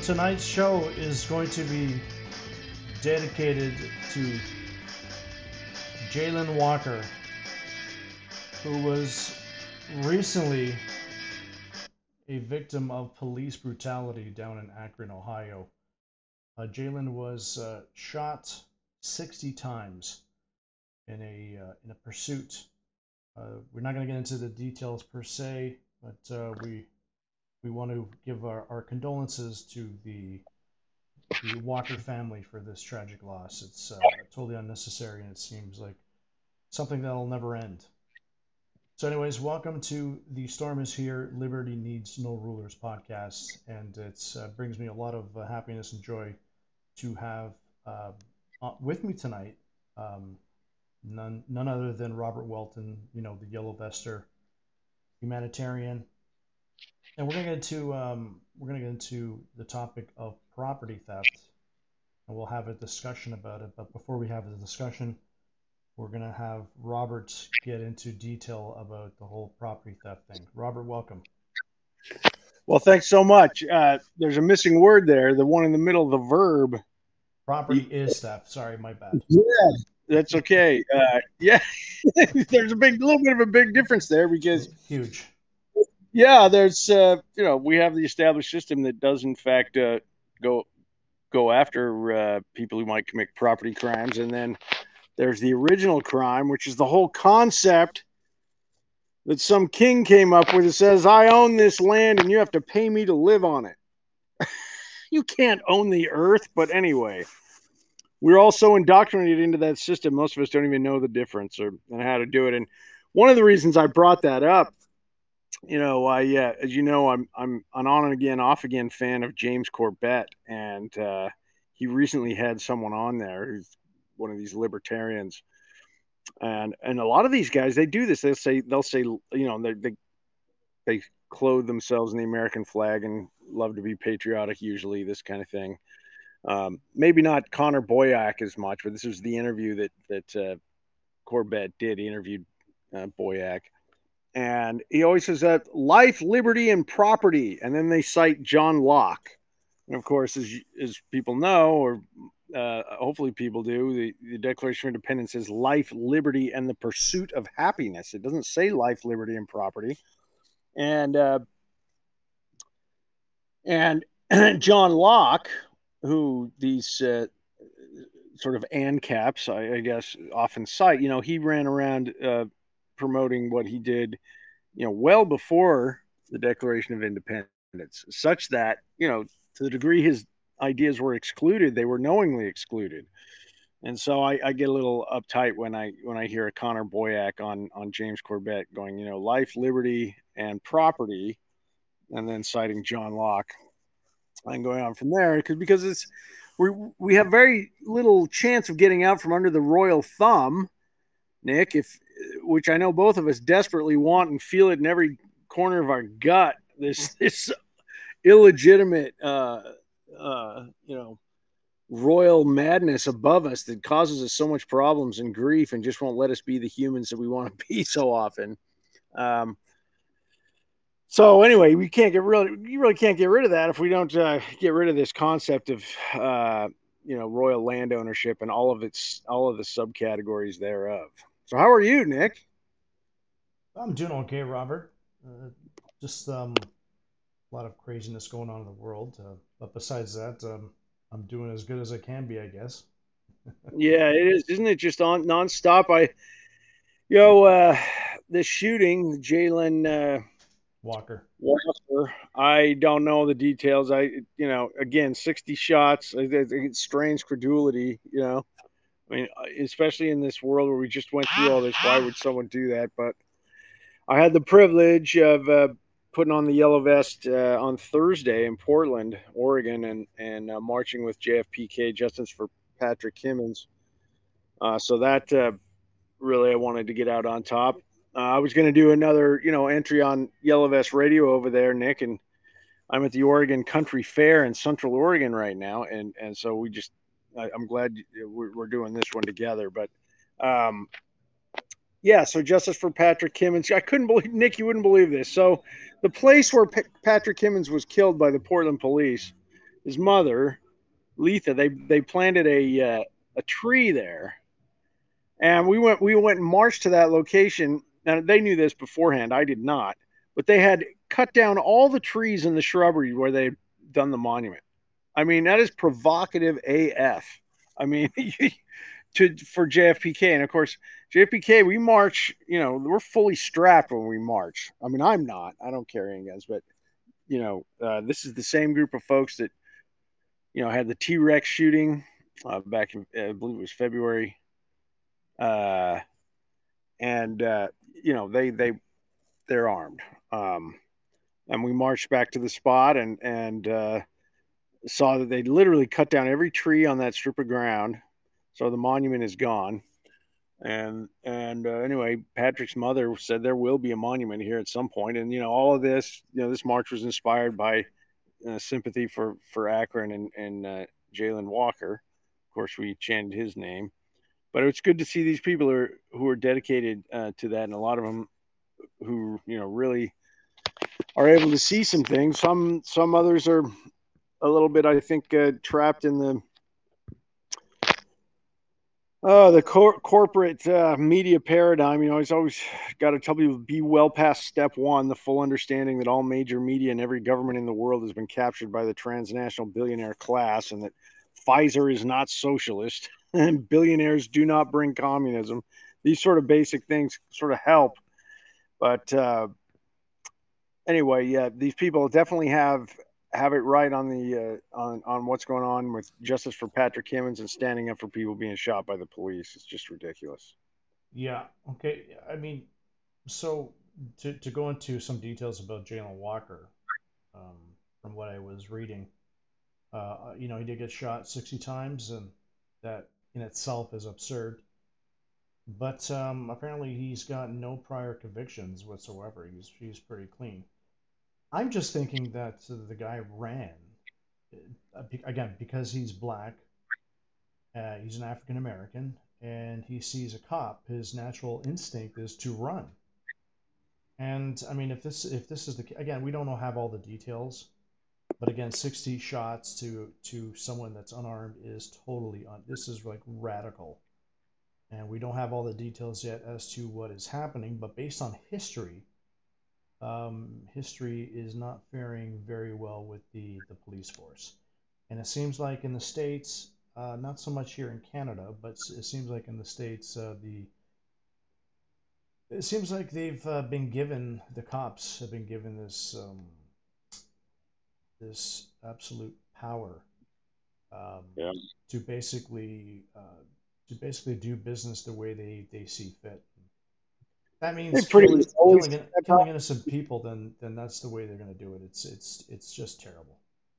tonight's show is going to be dedicated to Jayland Walker, who was recently a victim of police brutality down in Akron, Ohio. Jayland was shot 60 times in a pursuit. We're not going to get into the details per se, but we want to give our condolences to the Walker family for this tragic loss. It's totally unnecessary, and it seems like something that'll never end. So, anyways, welcome to The Storm is Here, Liberty Needs No Rulers podcast, and it brings me a lot of happiness and joy to have with me tonight none other than Robert Welton, the Yellow Vester, humanitarian, and we're gonna get into the topic of property theft, and we'll have a discussion about it. But before we have the discussion, we're gonna have Robert get into detail about the whole property theft thing. Robert, welcome. Well, thanks so much. There's a missing word there, the one in the middle of the verb. Property is theft. Sorry, my bad. Yeah, that's okay. Yeah, there's a little bit of a big difference there because, Huge. yeah, there's, we have the established system that does in fact go after people who might commit property crimes, and then there's the original crime, which is the whole concept that some king came up with. It says, I own this land and you have to pay me to live on it. You can't own the earth. But anyway, we're all so indoctrinated into that system, most of us don't even know the difference and how to do it. And one of the reasons I brought that up, as you know, I'm an on and again, off again fan of James Corbett, and he recently had someone on there who's one of these libertarians. And a lot of these guys, they do this. They'll say, they clothe themselves in the American flag and love to be patriotic, usually this kind of thing. Maybe not Connor Boyack as much, but this was the interview that Corbett did. He interviewed Boyack, and he always says that life, liberty, and property, and then they cite John Locke. And of course, as people know, or hopefully people do, the Declaration of Independence says life, liberty, and the pursuit of happiness. It doesn't say life, liberty, and property. And John Locke, who these sort of ANCAPs, I guess, often cite, he ran around promoting what he did, well before the Declaration of Independence, such that, to the degree his ideas were excluded, they were knowingly excluded. And so I get a little uptight when I hear a Connor Boyack on James Corbett going, life, liberty, and property, and then citing John Locke and going on from there, because we have very little chance of getting out from under the royal thumb, Nick, which I know both of us desperately want and feel it in every corner of our gut. This illegitimate, royal madness above us that causes us so much problems and grief and just won't let us be the humans that we want to be so often. So anyway, you really can't get rid of that if we don't get rid of this concept of royal land ownership and all of the subcategories thereof. So how are you, Nick? I'm doing okay, Robert. Just a lot of craziness going on in the world, but besides that, I'm doing as good as I can be, I guess. Yeah, it is, isn't it? Just on nonstop. This shooting, Jayland Walker. I don't know the details. Again, 60 shots. It strains credulity. I mean, especially in this world where we just went through all this, why would someone do that? But I had the privilege of putting on the yellow vest on Thursday in Portland, Oregon, and marching with JFPK, Justice for Patrick Kimmons. So that really, I wanted to get out on top. I was going to do another, entry on Yellow Vest Radio over there, Nick, and I'm at the Oregon Country Fair in Central Oregon right now, and so I'm glad we're doing this one together. But yeah, so Justice for Patrick Kimmons. I couldn't believe, Nick, you wouldn't believe this. So the place where Patrick Kimmons was killed by the Portland police, his mother, Letha, they planted a tree there, and we went and marched to that location. Now they knew this beforehand. I did not, but they had cut down all the trees in the shrubbery where they had done the monument. I mean, that is provocative AF. I mean, for JFPK, and of course JFPK, we march. We're fully strapped when we march. I mean, I'm not. I don't carry any guns, but this is the same group of folks that had the T-Rex shooting back in, I believe it was February, uh, and they're armed. And we marched back to the spot and saw that they literally cut down every tree on that strip of ground, so the monument is gone. And anyway, Patrick's mother said there will be a monument here at some point, and all of this, this march was inspired by sympathy for Akron and Jayland Walker. Of course, we chanted his name, but it's good to see these people who are dedicated to that, and a lot of them who really are able to see some things. Some others are a little bit, I think, trapped in the corporate media paradigm. It's always got to tell people be well past step one, the full understanding that all major media and every government in the world has been captured by the transnational billionaire class, and that Pfizer is not socialist, and billionaires do not bring communism. These sort of basic things sort of help. But anyway, yeah, these people definitely have it right on the on what's going on with justice for Patrick Kimmons and standing up for people being shot by the police. It's just ridiculous. Yeah. Okay. I mean, so to go into some details about Jalen Walker, um, from what I was reading, he did get shot 60 times, and that in itself is absurd. But apparently, he's got no prior convictions whatsoever. He's pretty clean. I'm just thinking that the guy ran again because he's black. He's an African American, and he sees a cop. His natural instinct is to run. And I mean, if this is again, we don't know have all the details, but again, 60 shots to someone that's unarmed is totally this is like radical, and we don't have all the details yet as to what is happening. But based on history, history is not faring very well with the police force, and it seems like in the states, not so much here in Canada, but it seems like in the states, the it seems like they've been given the cops have been given this absolute power, um, Yeah, to basically do business the way they see fit. That they means pretty much always. killing innocent people. Then that's the way they're going to do it. It's just terrible.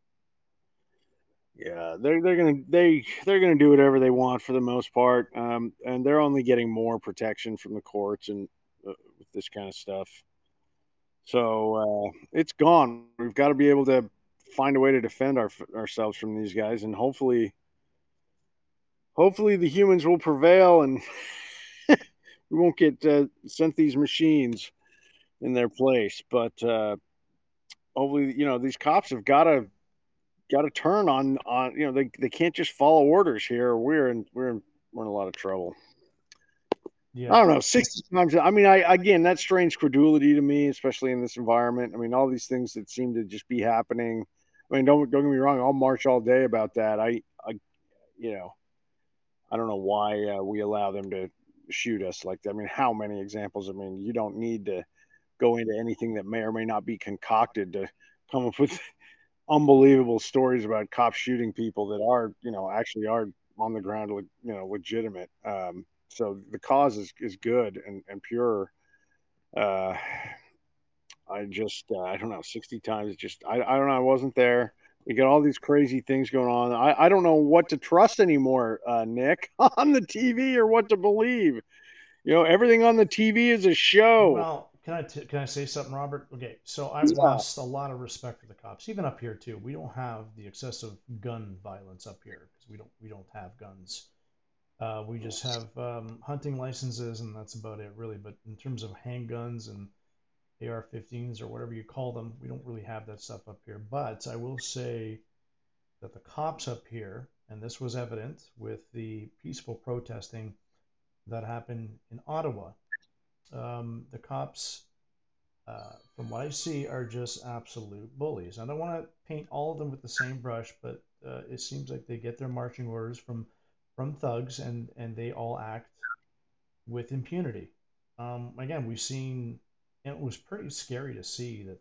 Yeah, they're gonna do whatever they want for the most part, and they're only getting more protection from the courts and with this kind of stuff. So it's gone. We've got to be able to find a way to defend ourselves from these guys, and hopefully the humans will prevail, and we won't get sent these machines in their place. But hopefully, these cops have got to turn on. They can't just follow orders here. We're in a lot of trouble. I Yeah, don't know, 60 times. I mean, again, that strains credulity to me, especially in this environment. I mean, all these things that seem to just be happening. I mean, don't get me wrong. I'll march all day about that. You know, I don't know why we allow them to shoot us like that. I mean, how many examples? I mean, you don't need to go into anything that may or may not be concocted to come up with unbelievable stories about cops shooting people that are, actually are on the ground, legitimate. So the cause is good and pure. Uh, I don't know, 60 times. I don't know. I wasn't there. We got all these crazy things going on. I don't know what to trust anymore, Nick, on the TV or what to believe. Everything on the TV is a show. well, can I say something, Robert? Okay, so I've Yeah. lost a lot of respect for the cops, even up here too. We don't have the excessive gun violence up here because we don't have guns. We just have hunting licenses, and that's about it, really. But in terms of handguns and AR-15s or whatever you call them, we don't really have that stuff up here. But I will say that the cops up here, and this was evident with the peaceful protesting that happened in Ottawa. The cops, from what I see, are just absolute bullies. I don't want to paint all of them with the same brush, but it seems like they get their marching orders from thugs, and they all act with impunity. Again, we've seen, and it was pretty scary to see that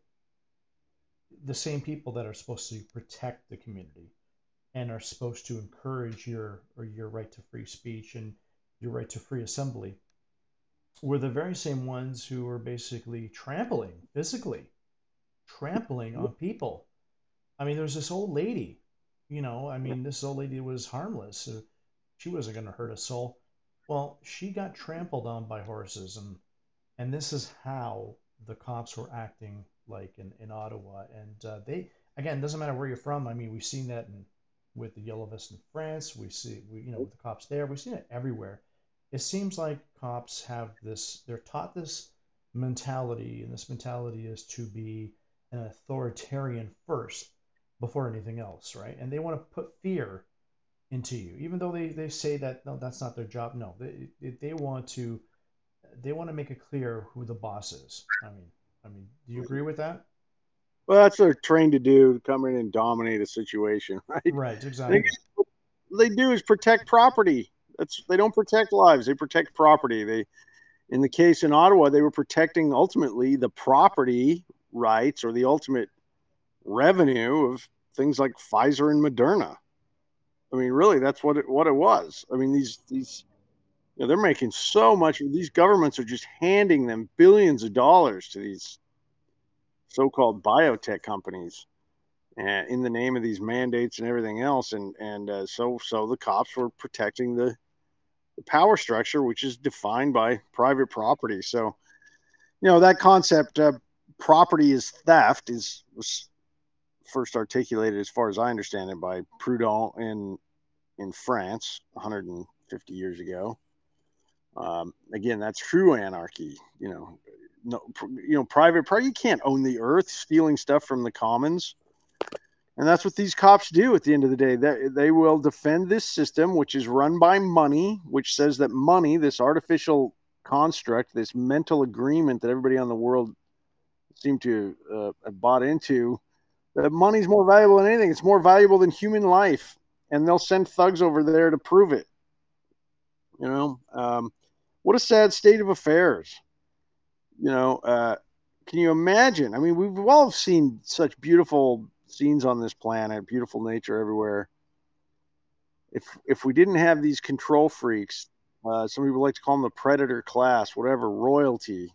the same people that are supposed to protect the community and are supposed to encourage your right to free speech and your right to free assembly were the very same ones who were basically physically trampling on people. I mean, there's this old lady, I mean, this old lady was harmless. So she wasn't going to hurt a soul. Well, she got trampled on by horses, and this is how the cops were acting like in Ottawa. And they, again, doesn't matter where you're from. I mean, we've seen that with the Yellow Vests in France. With the cops there. We've seen it everywhere. It seems like cops have this. They're taught this mentality, and this mentality is to be an authoritarian first before anything else, right? And they want to put fear into you, even though they say that no, that's not their job. No, they want to make it clear who the boss is. I mean, do you agree with that? Well, that's what they're trained to do, to come in and dominate a situation, right? Right, They, exactly. what they do is protect property. They don't protect lives; they protect property. In the case in Ottawa, they were protecting ultimately the property rights or the ultimate revenue of things like Pfizer and Moderna. I mean, really, that's what it was. I mean, these they're making so much. These governments are just handing them billions of dollars to these so-called biotech companies in the name of these mandates and everything else. And so the cops were protecting the power structure, which is defined by private property. So that concept, property is theft, was first articulated, as far as I understand it, by Proudhon in France 150 years ago. Again, that's true anarchy. No, private property. You can't own the earth, stealing stuff from the commons. And that's what these cops do at the end of the day. They will defend this system, which is run by money, which says that money, this artificial construct, this mental agreement that everybody on the world seem to have bought into, that money's more valuable than anything. It's more valuable than human life. And they'll send thugs over there to prove it. What a sad state of affairs. Can you imagine? I mean, we've all seen such beautiful scenes on this planet, beautiful nature everywhere. If we didn't have these control freaks, some people like to call them the predator class, whatever, royalty.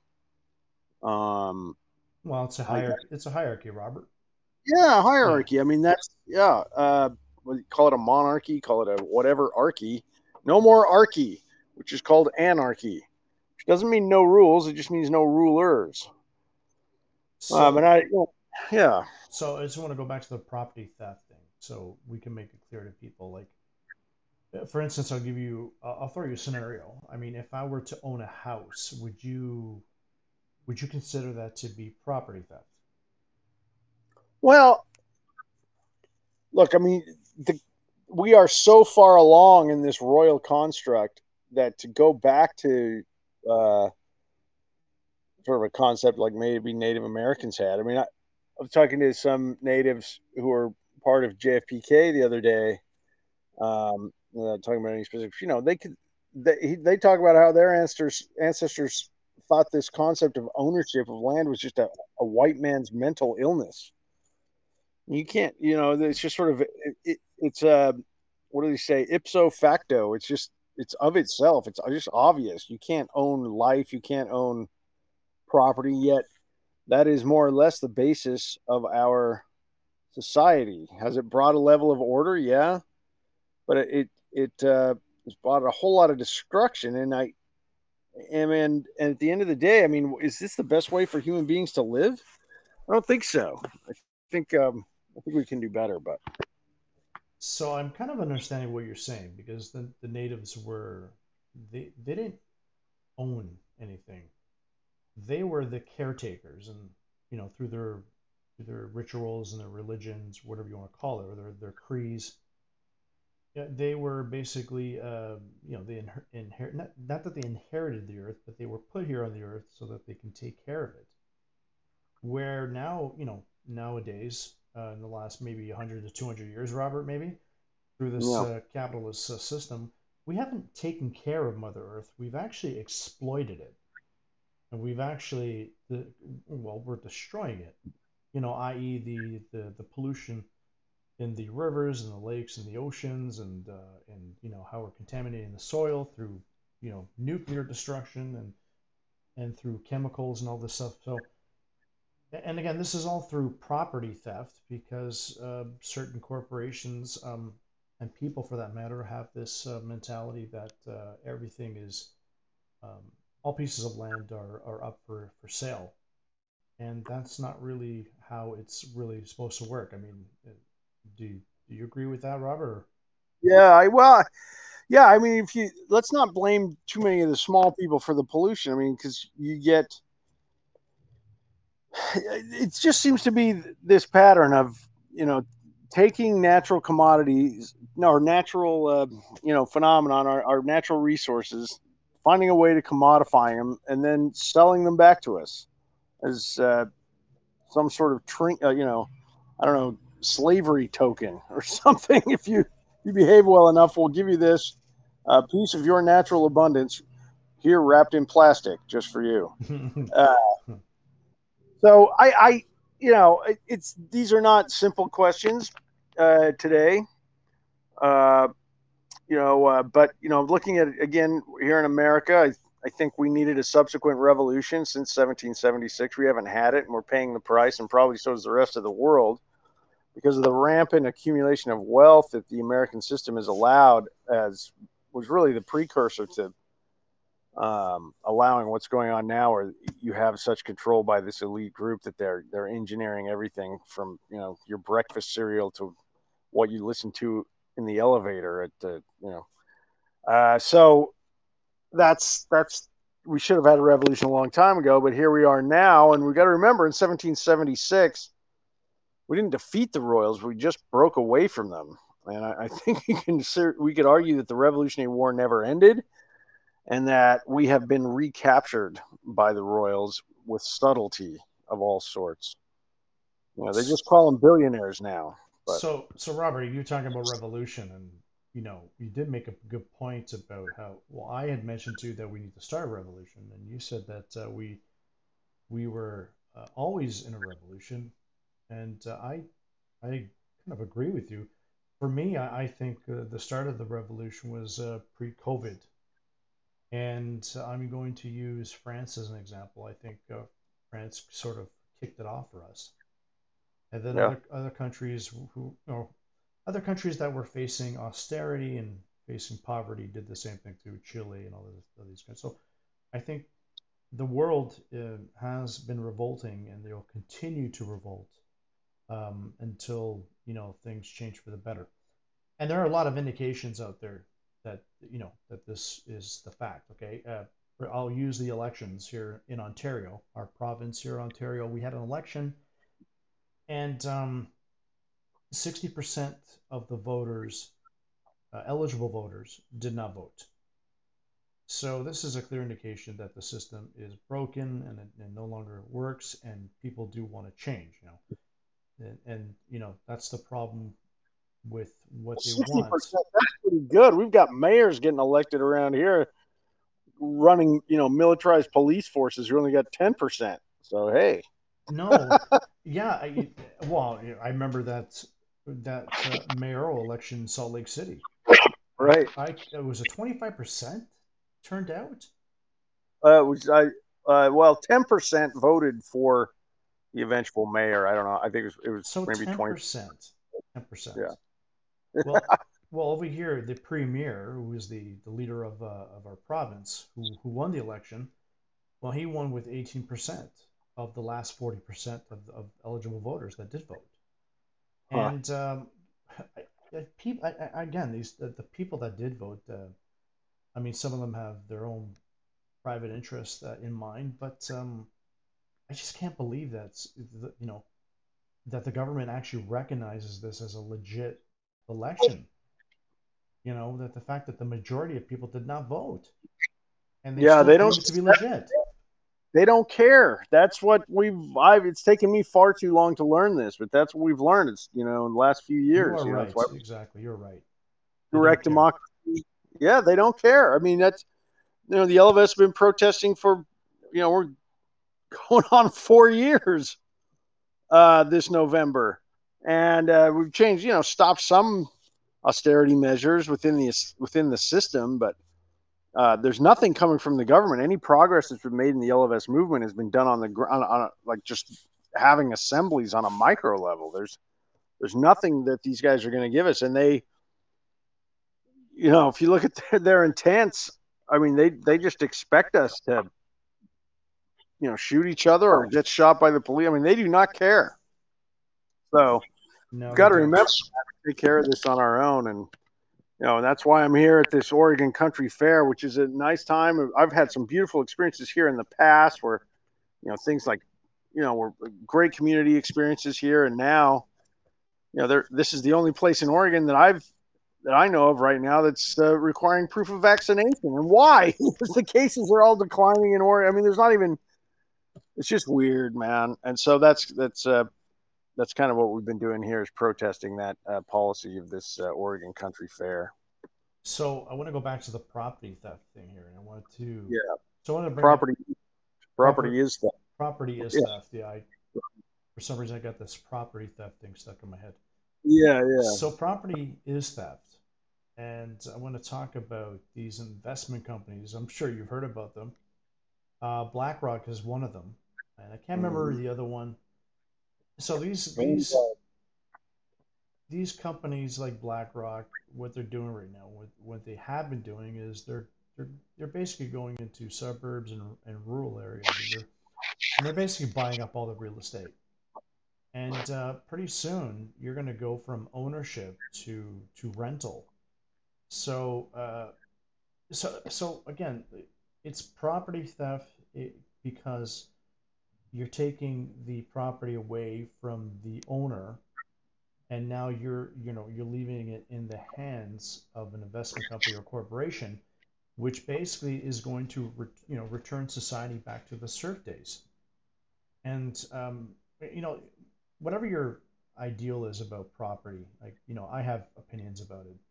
Well, it's a hierarchy. It's a hierarchy, Robert. Yeah, Yeah. hierarchy. I mean, that's yeah. Call it a monarchy, call it a whatever archy. No more archy, which is called anarchy. Which doesn't mean no rules; it just means no rulers. So, But yeah. so I just want to go back to the property theft thing, so we can make it clear to people. Like, for instance, I'll throw you a scenario. I mean, if I were to own a house, would you consider that to be property theft? Well, look, I mean, we are so far along in this royal construct that to go back to uh, sort of a concept like maybe Native Americans had. I mean, I was talking to some natives who were part of JFPK the other day, talking about any specifics. They talk about how their ancestors thought this concept of ownership of land was just a white man's mental illness. You can't, it's just sort of it's what do they say, ipso facto. It's of itself. It's just obvious. You can't own life. You can't own property. Yet that is more or less the basis of our society. Has it brought a level of order? Yeah, but it has brought a whole lot of destruction. And at the end of the day, I mean, is this the best way for human beings to live? I don't think so. Think I think we can do better, but So I'm kind of understanding what you're saying because the natives were they didn't own anything. They were the caretakers, and through their rituals and their religions, whatever you want to call it, or their creeds. Yeah, they were basically, they inherit, not that they inherited the earth, but they were put here on the earth so that they can take care of it. Where now, nowadays, in the last maybe 100 to 200 years, Robert, maybe through this Yeah. capitalist system, we haven't taken care of Mother Earth. We've actually exploited it, and we've actually, we're destroying it. I.e., the pollution in the rivers and the lakes and the oceans, and how we're contaminating the soil through nuclear destruction and through chemicals and all this stuff. So, and again, this is all through property theft because certain corporations, and people for that matter, have this mentality that everything is, um, all pieces of land are up for sale. And that's not really how it's really supposed to work. I mean, do you agree with that, Robert? Yeah. Well, yeah. I mean, if you let's not blame too many of the small people for the pollution. I mean, because you get it just seems to be this pattern of taking natural commodities or natural phenomenon, our natural resources, finding a way to commodify them, and then selling them back to us as some sort of I don't know, slavery token or something. If you behave well enough, we'll give you this piece of your natural abundance here, wrapped in plastic, just for you. Uh, so it's these are not simple questions today. Uh, but looking at it again here in America, I think we needed a subsequent revolution since 1776. We haven't had it, and we're paying the price, and probably so does the rest of the world because of the rampant accumulation of wealth that the American system has allowed, as was really the precursor to allowing what's going on now, where you have such control by this elite group that they're engineering everything from your breakfast cereal to what you listen to in the elevator at the so that's we should have had a revolution a long time ago, but here we are now, and we got to remember in 1776 we didn't defeat the Royals, we just broke away from them. And I think we could argue that the Revolutionary War never ended, and that we have been recaptured by the Royals with subtlety of all sorts. They just call them billionaires now. But So Robert, you're talking about revolution, and you did make a good point about how, well, I had mentioned too that we need to start a revolution, and you said that we were always in a revolution, and I kind of agree with you. For me, I think the start of the revolution was pre-COVID, and I'm going to use France as an example. I think France sort of kicked it off for us, and then yeah, other countries other countries that were facing austerity and facing poverty did the same thing too. Chile and all these countries. So I think the world has been revolting, and they'll continue to revolt until things change for the better. And there are a lot of indications out there that that this is the fact. Okay, I'll use the elections here in Ontario, our province here in Ontario. We had an election, and 60% of the voters, eligible voters, did not vote. So this is a clear indication that the system is broken, and it no longer works, and people do want to change. And that's the problem with what they want. 60%. That's pretty good. We've got mayors getting elected around here running, militarized police forces who only got 10%. So hey, No, yeah, well, I remember that mayoral election in Salt Lake City. right? It was a 25% turned out. Was I? Well, 10% voted for the eventual mayor. I don't know. I think it was So maybe 20. 10%, 10%. Yeah. Well, well, over here, the premier, who is the leader of our province, who won the election, well, he won with 18% of the last 40% of eligible voters that did vote. Huh. And people, again, the people that did vote, I mean, some of them have their own private interests in mind, but I just can't believe that, that the government actually recognizes this as a legit election. You know, that the fact that the majority of people did not vote and they Yeah, still they don't. claim it to be legit. They don't care. That's what I've. It's taken me far too long to learn this, but that's what we've learned. It's in the last few You years. are That's why right. Exactly. You're right. They don't direct care. democracy. Yeah, they don't care. I mean, that's the LFS have been protesting for we're going on 4 years this November, and we've changed. Stopped some austerity measures within the system, but there's nothing coming from the government. Any progress that's been made in the LFS movement has been done on the ground, like just having assemblies on a micro level. There's nothing that these guys are going to give us, and they, if you look at their intents, I mean, they just expect us to, shoot each other or get shot by the police. I mean, they do not care. So we've No, they got to don't. remember to take care of this on our own, and and that's why I'm here at this Oregon Country Fair, which is a nice time. I've had some beautiful experiences here in the past, where things like were great community experiences here, and now this is the only place in Oregon that I know of right now that's requiring proof of vaccination. And why? Because the cases are all declining in Oregon. I mean, there's not even. It's just weird, man. And so that's kind of what we've been doing here, is protesting that policy of this Oregon Country Fair. So I want to go back to the property theft thing here, and I want to. Yeah, So I want to bring up property proper property is that. property is Yeah, theft. Yeah, for some reason I got this property theft thing stuck in my head. yeah, yeah. So property is theft, and I want to talk about these investment companies. I'm sure you've heard about them. BlackRock is one of them, and I can't remember Mm-hmm. the other one. So these companies like BlackRock, what they're doing right now, what they have been doing is they're they're basically going into suburbs and rural areas, and they're basically buying up all the real estate. And pretty soon, you're going to go from ownership to rental. So so again, it's property theft because you're taking the property away from the owner, and now you're leaving it in the hands of an investment company or corporation, which basically is going to return society back to the serf days. And you know whatever your ideal is about property, like I have opinions about it,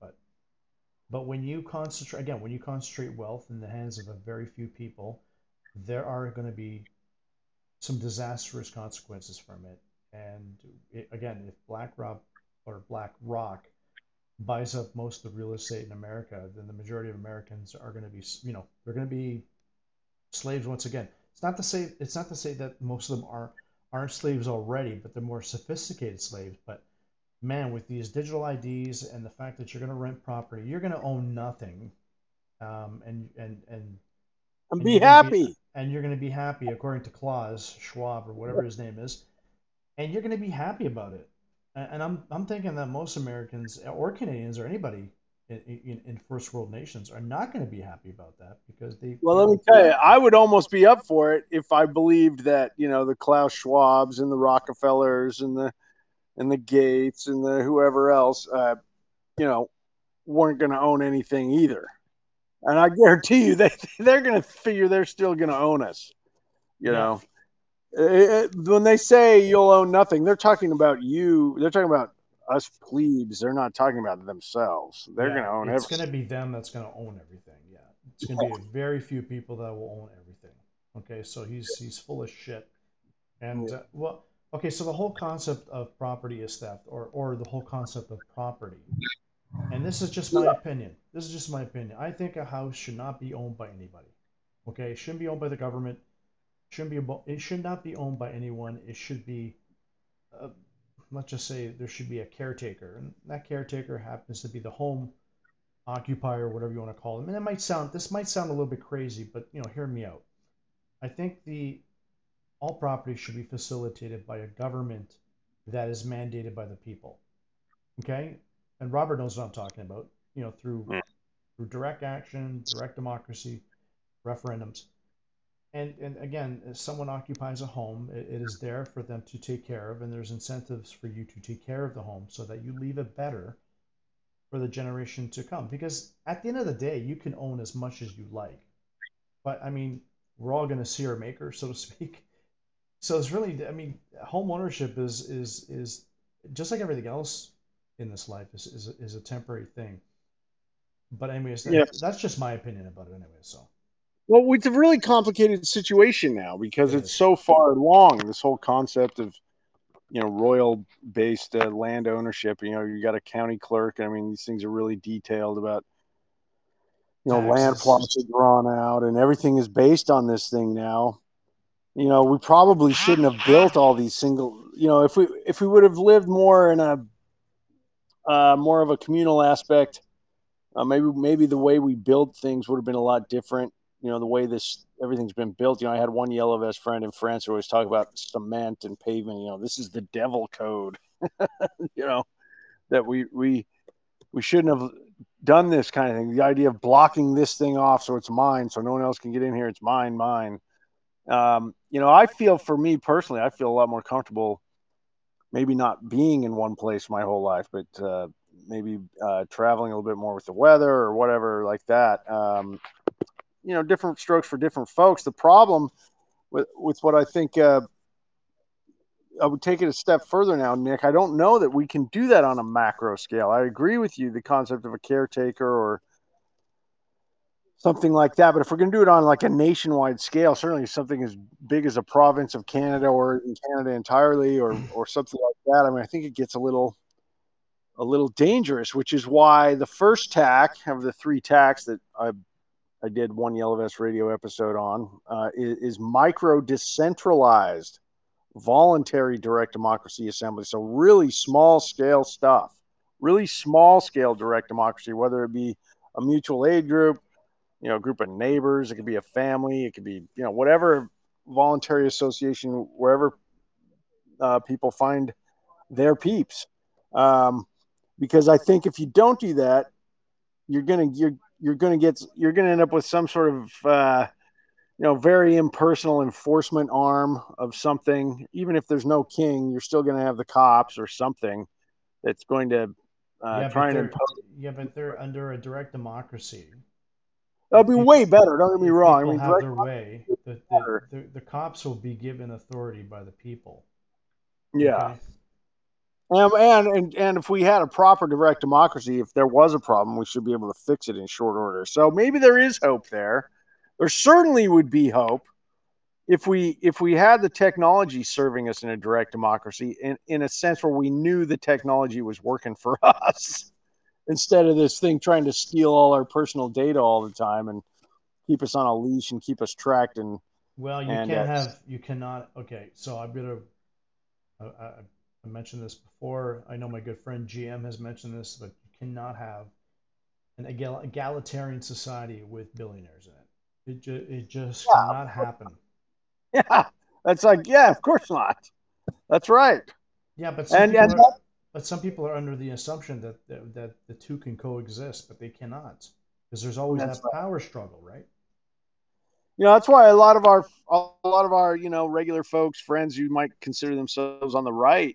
but when you concentrate wealth in the hands of a very few people, there are going to be some disastrous consequences from it. And again, if BlackRock buys up most of the real estate in America, then the majority of Americans are going to be, they're going to be slaves once again. It's not to say that most of them aren't slaves already, but they're more sophisticated slaves. But man, with these digital IDs and the fact that you're going to rent property, you're going to own nothing, and And and be you're going to be happy. happy according to Klaus Schwab or whatever his name is, and you're going to be happy about it. And I'm thinking that most Americans or Canadians or anybody in first world nations are not going to be happy about that because they Well, you let me know tell you, I would almost be up for it if I believed that the Klaus Schwabs and the Rockefellers and the Gates and the whoever else, you know, weren't going to own anything either. And I guarantee you, they're going to figure they're still going to own us. You yeah know, when they say you'll own nothing, they're talking about you. They're talking about us plebes. They're not talking about themselves. They're going yeah to own it's everything. going to be them that's going to own everything. Yeah, it's going to be a very few people that will own everything. Okay, so he's full of shit. And well, okay, so the whole concept of property is theft, or the whole concept of property. And this is just my opinion. This is just my opinion. I think a house should not be owned by anybody. Okay, it shouldn't be owned by the government. It should not be owned by anyone. It should be, uh, let's just say, there should be a caretaker, and that caretaker happens to be the home occupier, whatever you want to call them. And this might sound a little bit crazy, but hear me out. I think the all property should be facilitated by a government that is mandated by the people. Okay, and Robert knows what I'm talking about. Through direct action, direct democracy, referendums. And again, if someone occupies a home, it is there for them to take care of, and there's incentives for you to take care of the home so that you leave it better for the generation to come. Because at the end of the day, you can own as much as you like, but I mean, we're all going to see our maker, so to speak. So it's really, I mean, home ownership is just like everything else in this life is a temporary thing. But anyways, Yes. that's just my opinion about it, anyway. So Well, it's a really complicated situation now because it it's is. so far along. This whole concept of royal based land ownership. You got a county clerk. I mean, these things are really detailed about land Taxes. plots are drawn out, and everything is based on this thing now. We probably shouldn't have built all these single. If we would have lived more in a more of a communal aspect, maybe the way we build things would have been a lot different. The way this everything's been built. I had one yellow vest friend in France who always talk about cement and pavement. This is the devil code. you know that we shouldn't have done this kind of thing. The idea of blocking this thing off so it's mine, so no one else can get in here. It's mine, mine. I feel for me personally, I feel a lot more comfortable maybe not being in one place my whole life, but maybe traveling a little bit more with the weather or whatever like that. Different strokes for different folks. The problem with what I think I would take it a step further now, Nick. I don't know that we can do that on a macro scale. I agree with you, the concept of a caretaker or something like that. But if we're going to do it on like a nationwide scale, certainly something as big as a province of Canada or in Canada entirely, or something like that. I mean, I think it gets a little dangerous, which is why the first tack of the three tacks that I did one Yellow Vest Radio episode on is micro decentralized voluntary direct democracy assembly. So really small scale stuff, really small scale direct democracy, whether it be a mutual aid group, a group of neighbors, it could be a family, it could be, whatever voluntary association, wherever people find their peeps. Um, because I think if you don't do that, you're gonna end up with some sort of very impersonal enforcement arm of something. Even if there's no king, you're still gonna have the cops or something that's going to Yeah, try but and they're impose. yeah, but they're under a direct democracy. That'll be way better. Don't get me If wrong. I people mean, have direct their way, better. the cops will be given authority by the people. Yeah. Okay. And if we had a proper direct democracy, if there was a problem, we should be able to fix it in short order. So maybe there is hope there. There certainly would be hope if we had the technology serving us in a direct democracy in a sense where we knew the technology was working for us instead of this thing trying to steal all our personal data all the time and keep us on a leash and keep us tracked Well, and you cannot. Okay, so I'm gonna. I mentioned this before. I know my good friend GM has mentioned this, but you cannot have an egalitarian society with billionaires in it. It just cannot happen. yeah, that's like, yeah, of course not. That's right. Yeah, but And that, some people are under the assumption that the two can coexist, but they cannot because there's always that's that power struggle, right? that's why a lot of our regular folks, friends who might consider themselves on the right,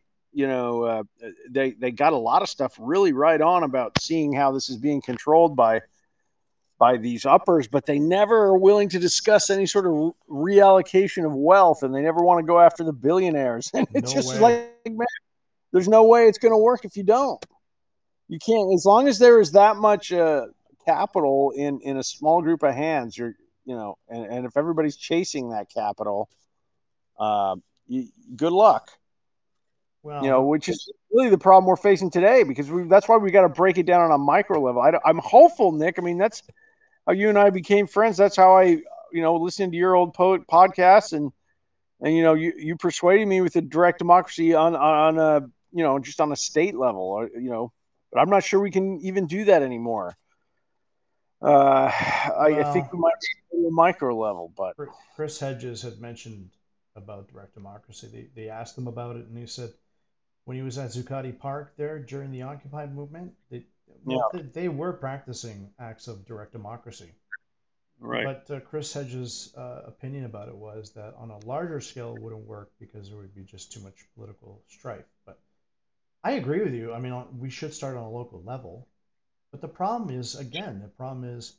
they got a lot of stuff really right on about seeing how this is being controlled by these uppers, but they never are willing to discuss any sort of reallocation of wealth, and they never want to go after the billionaires. And it's No just way. like, man, there's no way it's going to work if you don't. You can't, as long as there is that much capital in a small group of hands. And if everybody's chasing that capital, uh, good luck. Well, the Which is really the problem we're facing today, because that's why we got to break it down on a micro level. I'm hopeful, Nick. I mean, that's how you and I became friends. That's how I, listened to your old podcasts, and you persuaded me with the direct democracy on a just on a state level, but I'm not sure we can even do that anymore. I think well, we might be a micro level, but Chris Hedges had mentioned about direct democracy. They asked him about it, and he said when he was at Zuccotti Park there during the Occupy movement, yeah, they were practicing acts of direct democracy. Right. But Chris Hedges' opinion about it was that on a larger scale it wouldn't work because there would be just too much political strife. But I agree with you. I mean, we should start on a local level. But the problem is, again, the problem is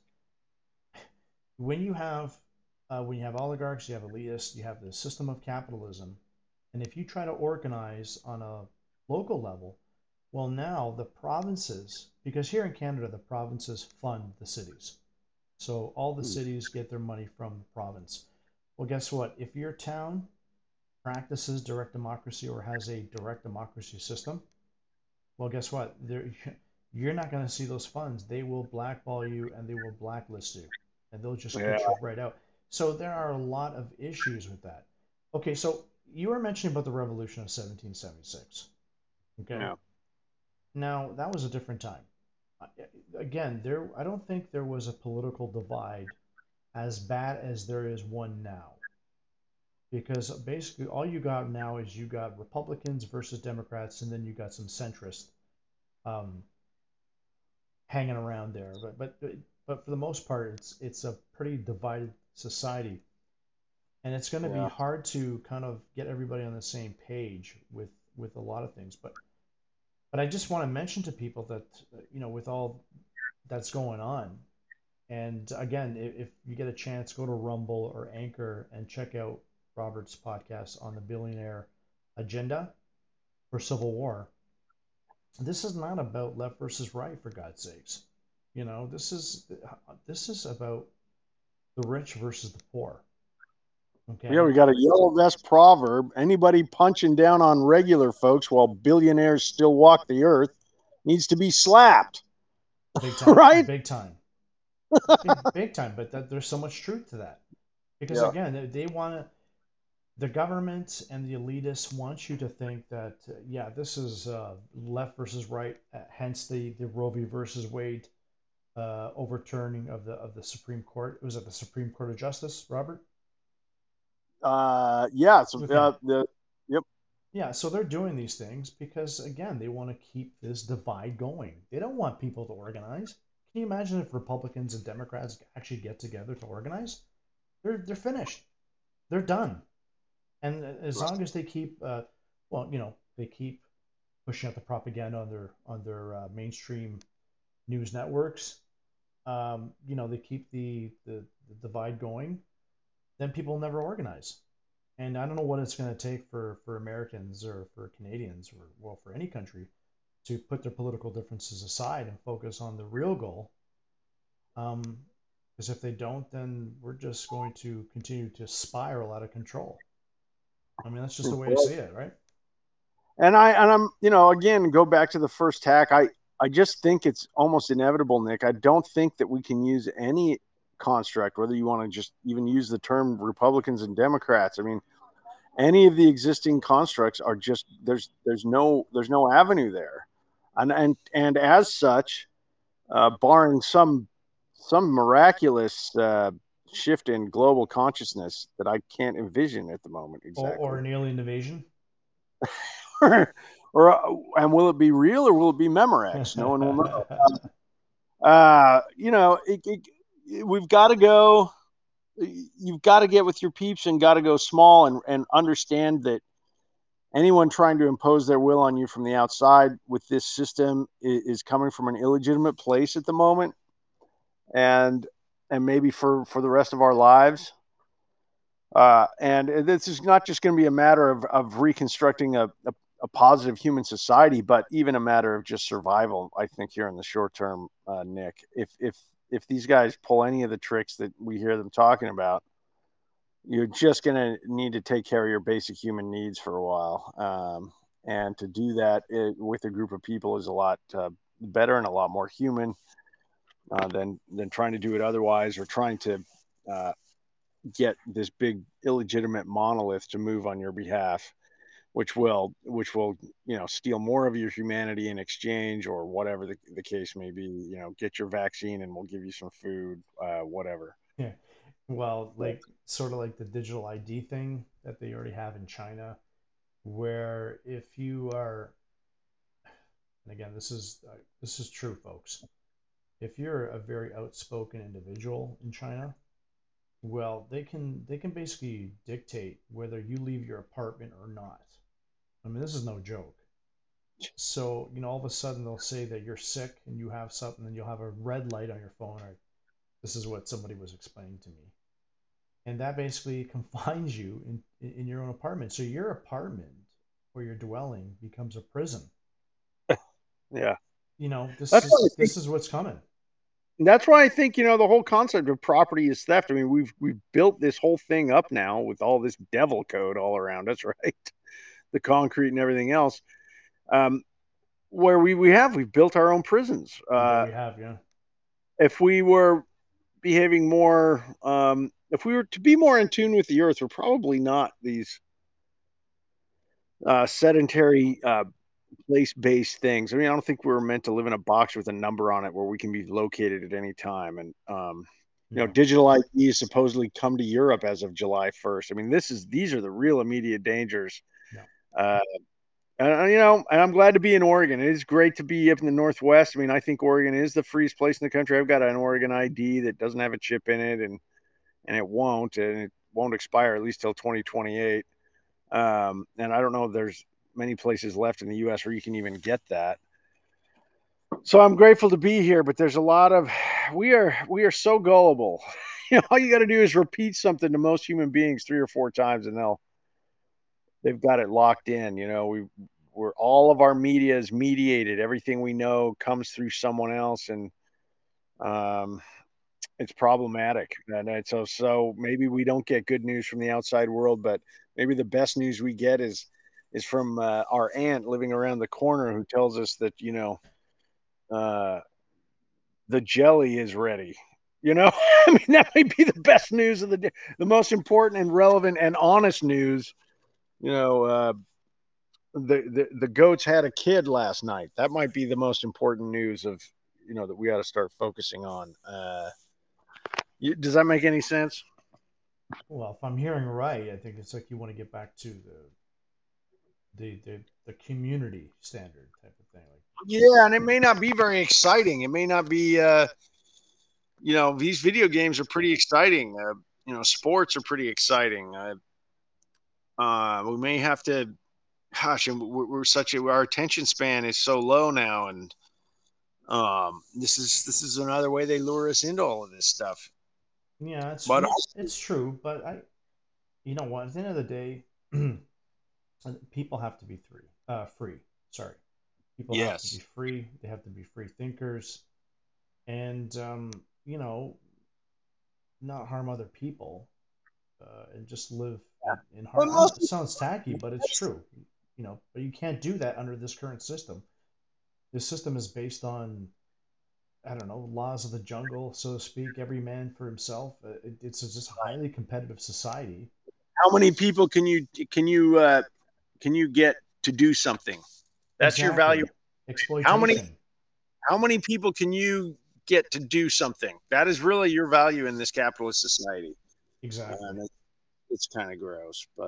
when you have oligarchs, you have elitists, you have the system of capitalism, and if you try to organize on a local level, well, now the provinces, because here in Canada the provinces fund the cities, so all the Hmm. cities get their money from the province. Well, guess what? If your town practices direct democracy or has a direct democracy system, well, guess what? You're not going to see those funds. They will blackball you and they will blacklist you, and they'll just Yeah. put you right out. So there are a lot of issues with that. Okay, so you were mentioning about the Revolution of 1776. Okay, Yeah. now that was a different time. Uh, Again, I don't think there was a political divide as bad as there is one now, because basically all you got now is you got Republicans versus Democrats, and then you got some centrists um, hanging around there. But for the most part, it's a pretty divided society, and it's going to be Yeah. hard to kind of get everybody on the same page with a lot of things. But I just want to mention to people that with all that's going on, and again, if you get a chance, go to Rumble or Anchor and check out Robert's podcast on the billionaire agenda for civil war. This is not about left versus right, for God's sakes. This is about the rich versus the poor. Yeah, Okay. we got a yellow vest proverb. Anybody punching down on regular folks while billionaires still walk the earth needs to be slapped. Big time, Right? big time, big time. But there's so much truth to that, because Yeah. again, they want to. The government and the elitists want you to think that yeah, this is left versus right. Hence the Roe v. versus Wade overturning of the Supreme Court. Was it the Supreme Court of Justice, Robert? Yeah. So, Okay. yep. Yeah, so they're doing these things because, again, they want to keep this divide going. They don't want people to organize. Can you imagine if Republicans and Democrats actually get together to organize? They're finished. They're done. And as long as they keep, well, they keep pushing out the propaganda on their mainstream news networks. They keep the divide going. Then people will never organize. And I don't know what it's going to take for Americans or for Canadians or, well, for any country to put their political differences aside and focus on the real goal. Because if they don't, then we're just going to continue to spiral out of control. I mean, that's just the way I see it, right? And I'm again, go back to the first tack. I just think it's almost inevitable, Nick. I don't think that we can use any construct, whether you want to just even use the term Republicans and Democrats. I mean, any of the existing constructs are just there's no avenue there, and as such, barring some miraculous shift in global consciousness that I can't envision at the moment Or exactly. an alien invasion. And will it be real or will it be Memorex? No one will know. We've got to go. You've got to get with your peeps and got to go small and understand that anyone trying to impose their will on you from the outside with this system is coming from an illegitimate place at the moment, and maybe for the rest of our lives. And this is not just going to be a matter of reconstructing a positive human society, but even a matter of just survival. I think here in the short term, Nick, if these guys pull any of the tricks that we hear them talking about, you're just going to need to take care of your basic human needs for a while. And to do that with a group of people is a lot better and a lot more human than trying to do it otherwise, or trying to uh, get this big illegitimate monolith to move on your behalf, which will steal more of your humanity in exchange, or whatever the case may be. Get your vaccine and we'll give you some food, whatever. Yeah. Well, like sort of like the digital ID thing that they already have in China, where if you are, and again, this is true, folks. If you're a very outspoken individual in China, Well, they can basically dictate whether you leave your apartment or not. I mean, this is no joke. So, all of a sudden they'll say that you're sick and you have something, and you'll have a red light on your phone, or this is what somebody was explaining to me. And that basically confines you in your own apartment. So your apartment or your dwelling becomes a prison. Yeah. This That's why I is think this is what's coming. the whole concept of property is theft. I mean, we've built this whole thing up now with all this devil code all around us, right? The concrete and everything else. Um, where we've built our own prisons. We have, yeah. If we were behaving more, if we were to be more in tune with the earth, we're probably not these sedentary place-based things. I mean, I don't think we were meant to live in a box with a number on it where we can be located at any time. And Yeah. digital IDs supposedly come to Europe as of July 1st. I mean, these are the real immediate dangers. Yeah. Uh, and I'm glad to be in Oregon. It is great to be up in the Northwest. I mean, I think Oregon is the freest place in the country. I've got an Oregon ID that doesn't have a chip in it, and it won't expire at least till 2028. And I don't know if there's many places left in the U.S. where you can even get that. So I'm grateful to be here, but there's a lot of we are so gullible. All you got to do is repeat something to most human beings 3 or 4 times, and they've got it locked in. We're all of our media is mediated. Everything we know comes through someone else, and um, it's problematic. And so maybe we don't get good news from the outside world, but maybe the best news we get is from our aunt living around the corner who tells us that uh, the jelly is ready. I mean, that might be the best news of the day, the most important and relevant and honest news. You know, the goats had a kid last night. That might be the most important news of that we ought to start focusing on. Does that make any sense? Well, if I'm hearing right, I think it's like you want to get back to the community standard type of thing. Like, Yeah, and it may not be very exciting. It may not be. These video games are pretty exciting. Sports are pretty exciting. We may have to. Gosh, and our attention span is so low now, and this is another way they lure us into all of this stuff. yeah, But it's true, but you know what? At the end of the day, people have to be free. Sorry, people have to be yes, free. They have to be free thinkers, and you know, not harm other people, and just live in but harmony. I know most it sounds tacky, but it's true. But you can't do that under this current system. This system is based on, I don't know, laws of the jungle, so to speak. Every man for himself. It's just a highly competitive society. how many people can you get to do something? That's your value. Exactly. How many Exploitation. how many people can you get to do something? That is really your value in this capitalist society. Exactly. And it's kind of gross, but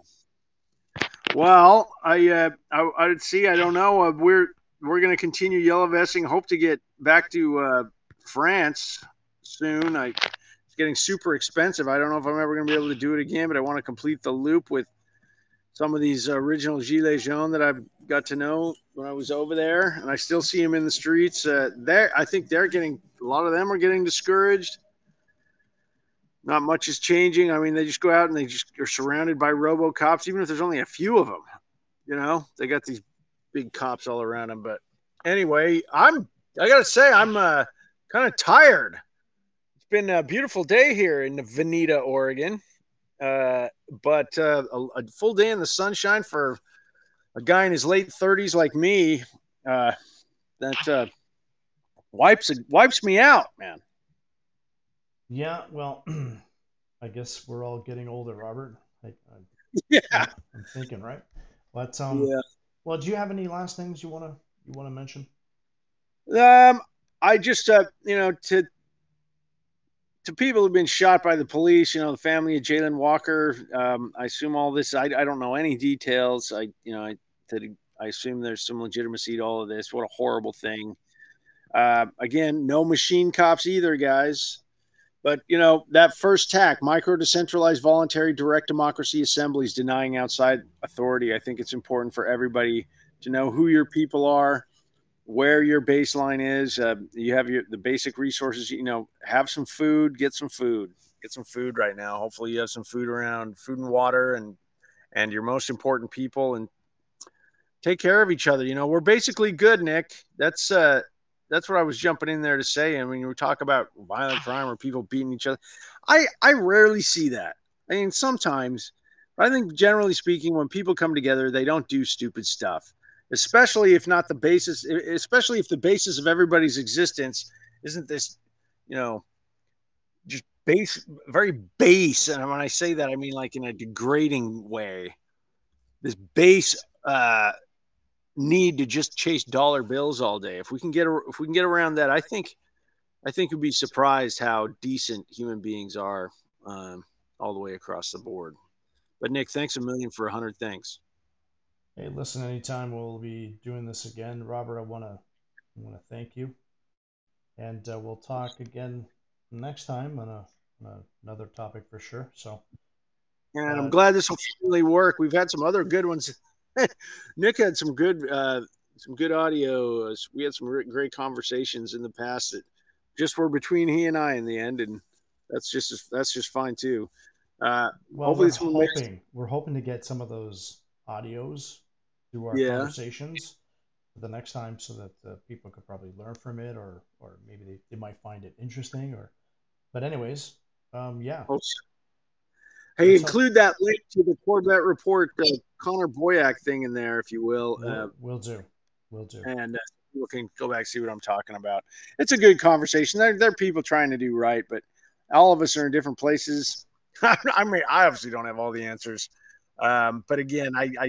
well, I'd see. I don't know. We're going to continue yellow vesting. Hope to get back to France soon. It's getting super expensive. I don't know if I'm ever going to be able to do it again, but I want to complete the loop with some of these original Gilets jaunes that I've got to know when I was over there, and I still see them in the streets. I think they're getting a lot of them are getting discouraged. Not much is changing. I mean, they just go out and they just are surrounded by robo cops, even if there's only a few of them. They got these big cops all around them. But anyway, I gotta say, I'm kind of tired. It's been a beautiful day here in Veneta, Oregon. But a full day in the sunshine for a guy in his late 30s like me, uh, that wipes me out, man. Yeah. Well, I guess we're all getting older, Robert. Yeah. I'm thinking, right? But Yeah. well, do you have any last things you wanna mention? I just, to people who've been shot by the police, the family of Jalen Walker. I assume all this. I don't know any details. I assume there's some legitimacy to all of this. What a horrible thing. Again, no machine cops either, guys. But that first tack, micro decentralized voluntary direct democracy assemblies denying outside authority. I think it's important for everybody to know who your people are, where your baseline is. You have the basic resources. Have some food, get some food right now. Hopefully, you have some food around, food and water, and your most important people, and take care of each other. We're basically good, Nick. That's what I was jumping in there to say. And when we talk about violent crime or people beating each other, I rarely see that. I mean, sometimes, but I think generally speaking, when people come together, they don't do stupid stuff. Especially if not the basis, especially if the basis of everybody's existence isn't this, just very base. And when I say that, I mean like in a degrading way. This base need to just chase dollar bills all day. If we can get around that, I think we'd be surprised how decent human beings are all the way across the board. But Nick, thanks a million for 100 things. Hey, listen, anytime we'll be doing this again, Robert. I want to thank you, and we'll talk again next time on another topic for sure. So, and I'm glad this will finally work. We've had some other good ones. Nick had some good audio. We had some great conversations in the past that just were between he and I in the end, and that's just fine too. Well, we're hoping to get some of those audios through our conversations the next time, so that people could probably learn from it, or maybe they might find it interesting. But anyways, yeah. Hey, include that link to the Corvette Report, Connor Boyack thing in there, if you will. We'll do. And people can go back and see what I'm talking about. It's a good conversation. There are people trying to do right, but all of us are in different places. I mean, I obviously don't have all the answers. But again,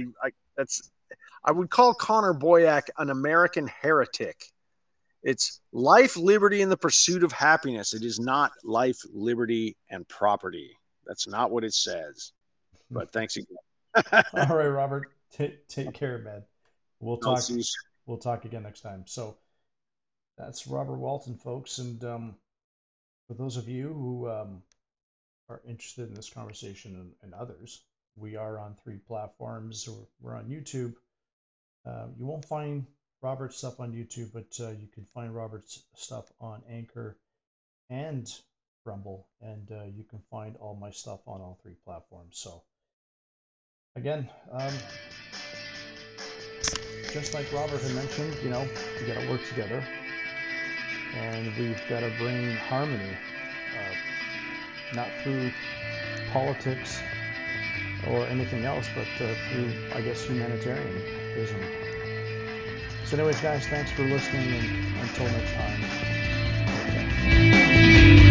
I would call Connor Boyack an American heretic. It's life, liberty, and the pursuit of happiness. It is not life, liberty, and property. That's not what it says. But thanks again. All right, Robert. Take care, man. We'll talk again next time. So that's Robert Walton, folks. And for those of you who are interested in this conversation and others, we are on 3 platforms. We're on YouTube. You won't find Robert's stuff on YouTube, but you can find Robert's stuff on Anchor and Rumble, and you can find all my stuff on all 3 platforms. So again, just like Robert had mentioned, we got to work together, and we've got to bring harmony, not through politics or anything else, but through, I guess, humanitarianism. So anyways, guys, thanks for listening, and until next time. Okay.